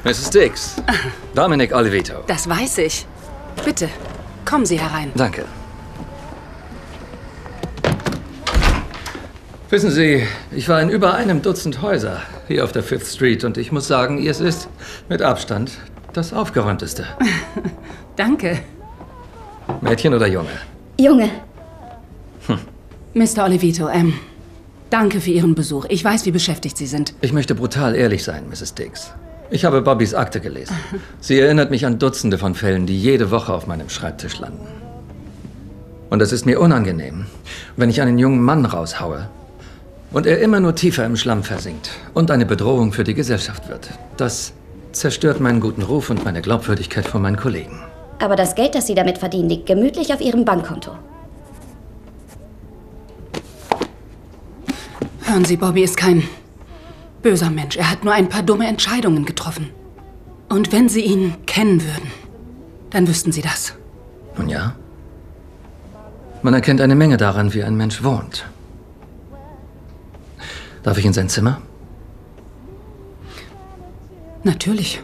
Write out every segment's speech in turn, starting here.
Mrs. Dix. Dominic Olivito. Das weiß ich. Bitte, kommen Sie herein. Danke. Wissen Sie, ich war in über einem Dutzend Häuser hier auf der Fifth Street und ich muss sagen, Ihrs ist mit Abstand das aufgeräumteste. Danke. Mädchen oder Junge? Junge. Mr. Olivito, danke für Ihren Besuch. Ich weiß, wie beschäftigt Sie sind. Ich möchte brutal ehrlich sein, Mrs. Dix. Ich habe Bobbys Akte gelesen. Sie erinnert mich an Dutzende von Fällen, die jede Woche auf meinem Schreibtisch landen. Und es ist mir unangenehm, wenn ich einen jungen Mann raushaue und er immer nur tiefer im Schlamm versinkt und eine Bedrohung für die Gesellschaft wird. Das zerstört meinen guten Ruf und meine Glaubwürdigkeit vor meinen Kollegen. Aber das Geld, das Sie damit verdienen, liegt gemütlich auf Ihrem Bankkonto. Hören Sie, Bobby ist kein böser Mensch. Er hat nur ein paar dumme Entscheidungen getroffen. Und wenn Sie ihn kennen würden, dann wüssten Sie das. Nun ja. Man erkennt eine Menge daran, wie ein Mensch wohnt. Darf ich in sein Zimmer? Natürlich.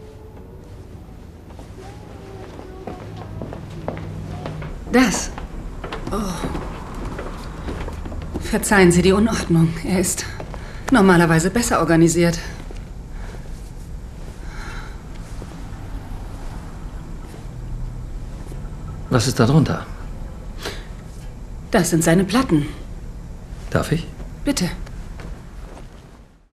Das. Oh. Verzeihen Sie die Unordnung. Er ist normalerweise besser organisiert. Was ist da drunter? Das sind seine Platten. Darf ich? Bitte.